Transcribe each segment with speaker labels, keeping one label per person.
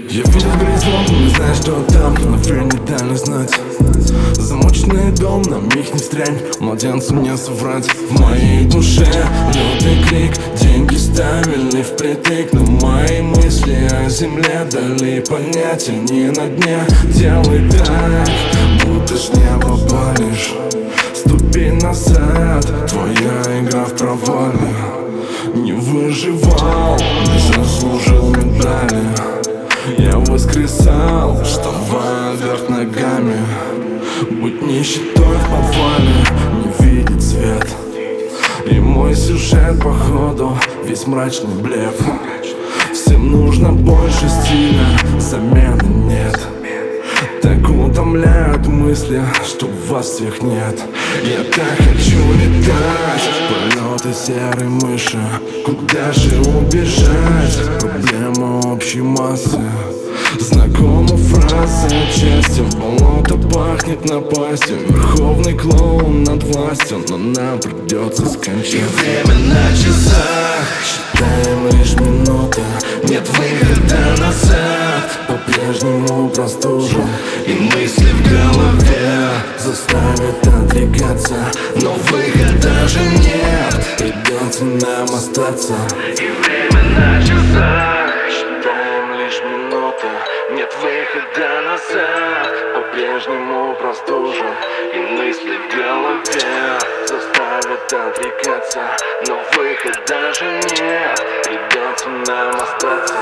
Speaker 1: Я видел горизонт, не знаю, что там, но время не дали знать. Замоченный дом, на миг не встрянь, младенцу мне соврать. В моей душе лютый крик, деньги ставили впритык, но мои мысли о земле дали понять, они на дне. Делай так, будто с неба палишь, ступень назад, твоя игра в провале. Не выживал, не заслужил медали. Я воскресал, вставая вверх ногами. Быть нищетой в подвале, не видеть свет. И мой сюжет, походу, весь мрачный блеф. Всем нужно больше стиля, замены нет. Так утомляют мысли, что вас всех нет. Я так хочу летать, полеты серой мыши. Куда же убежать? Проблема общей массы. Знакома фраза частью, болото пахнет напастью. Верховный клоун над властью, но нам придется скончать. И время на часах, считаем лишь минуты. Нет выхода назад, по-прежнему простужен. И мысли в голове заставят отрекаться, но выхода же нет, придется нам остаться. И время на часах, считаем лишь минуты. Нет выхода назад, по-прежнему простужен. И мысли в голове заставят отрекаться, но выхода же нет, придется нам остаться.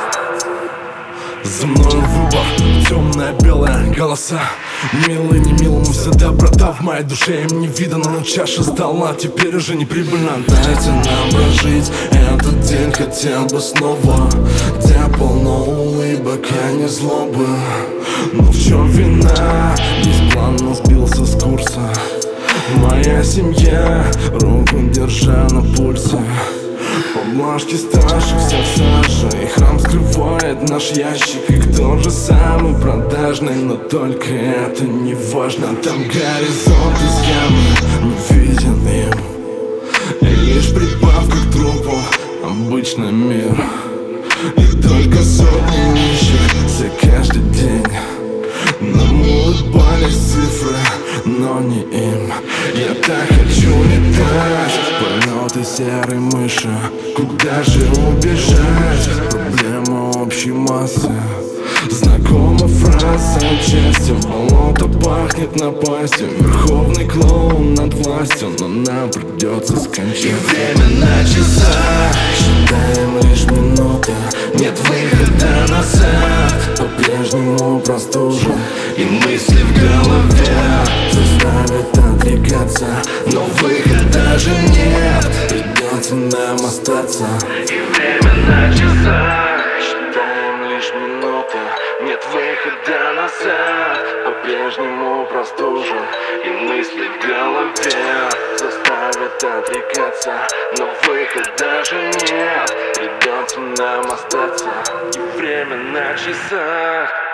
Speaker 1: За мной выбор, темное-белое голоса. Милый, не милому вся доброта. В моей душе им не видано, но чаша сдала. Теперь уже не прибыльно, дайте нам прожить этот день хотя бы снова, где полно улыбок, а не злобы. Но в чем вина? Весь план сбился с курса. Моя семья, руку держа на пульсе. Поблажки старших вся в саже, и храм скрывает наш ящик. И кто же самый продажный, но только это не важно. Там горизонт из ямы не виден им, и лишь прибавка к трупу обычный мир. И только сотни нищих за каждый день. Нам улыбались цифры, но не им. Я так хочу летать, полеты серой мыши. Куда же убежать? Проблема общей массы. Знакома фраза частью, болото пахнет напастью. Верховный клоун над властью, но нам придется скончать. И время на часах, считаем лишь минуты. Нет выхода назад, по-прежнему простужен. И мысли в голове заставят отрекаться, но выхода же нет, придется нам остаться. И время на часах, считаем лишь минуты. Нет выхода назад, по-прежнему простужен. И мысли в голове заставят отрекаться, но выхода же нет, придется нам остаться. И время на часах.